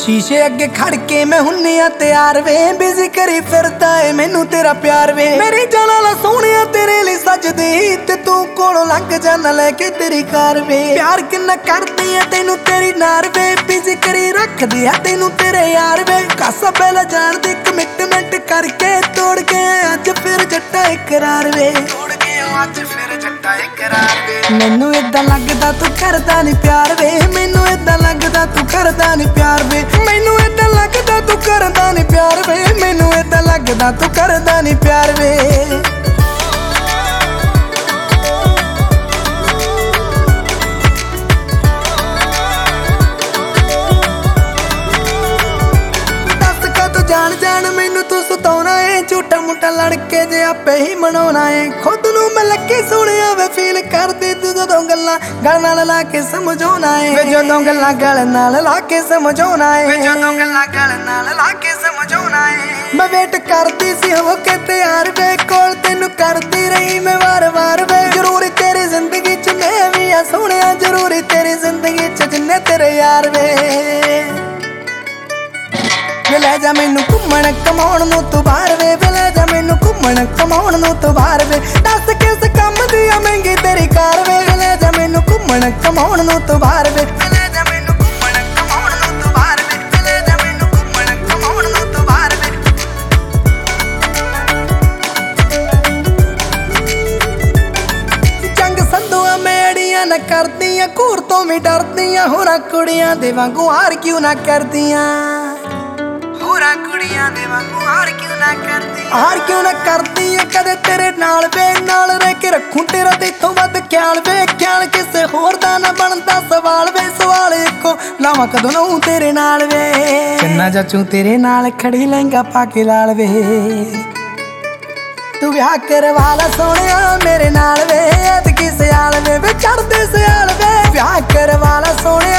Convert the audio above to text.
शीशे अगे खड़ के मैं हुन्नी आ तैयार वे बिजी करी फिरदा है मैनू तेरा प्यार वे मेरी जाना ला सोहणिया तेरे लिए सजदी ते तू कोलों लंघ जाना लेके तेरी कार वे प्यार किन्ना करदी है तेनू तेरी नार वे बिजी करी रखदी है तेनू तेरे यार वे कासा पहला जान दी कमिटमेंट करके तोड़ के अज फिर जट्टा इकरार वे तोड़ के अज फिर जट्टा इकरार वे मैनू इदां लगदा तू करदा नहीं प्यार वे मैनू इदां लगदा तू करदा नहीं प्यार वे मैनू इदां लगदा तू करदा नहीं प्यार वे मैनू इदां लगदा तू करदा नहीं प्यार वे जान जान मैनू तू सताउणा है झूठा मुठा लड़के जे आपे ही मनाउणा है खुद नू मैं लगे सोहणिया वे फील करदी तू जदों गल्लां गल नाल ला के समझाउणा है वे जदों गल्लां गल नाल ला के समझाउणा है वे जदों गल्लां गल नाल ला के समझाउणा है मैं वेट करदी सी हो के तैयार वे कोल तैनू करदी रही मैं वार वार वे जरूरी तेरी जिंदगी च मैं भी आ सोहणिया जरूरी तेरी जिंदगी च जिन्ने तेरे यार वे ले जा मैनू घुम्मण कमाउण नूं तू बाहर वे ले जा मैनू घुम्मण कमाउण नूं तू बाहर वे दस किस कम दी आ महंगी तेरी कार वे ले जा मैनू घुम्मण कमाउण नूं तू बाहर वे ले जा मैनू घुम्मण कमाउण नूं तू बाहर वे ले जा मैनू घुम्मण कमाउण नूं तू बाहर वे जंग संधूआ मेड़ियां न करदियां घूर तो भी डरदियां होरां कुड़ियां दे वांगू हार क्यों ना करदियां कुड़ियां दे वांगू हार क्यों ना करदी है कदे तेरे नाल वे नाल रह के रखूं तेरा तेथों वध ख्याल वे ख्याल किसे होर दा ना बनदा सवाल वे सवाल इको लावां कदों नूं तेरे नाल वे चन्ना चाचू तेरे नाल खड़ी लहंगा पाके लाल वे तू ब्याह करवा ला सोहणिया मेरे नाल वे ऐतकी सियाल वे चढ़दे सियाल वे ब्याह करवा ला सोहणिया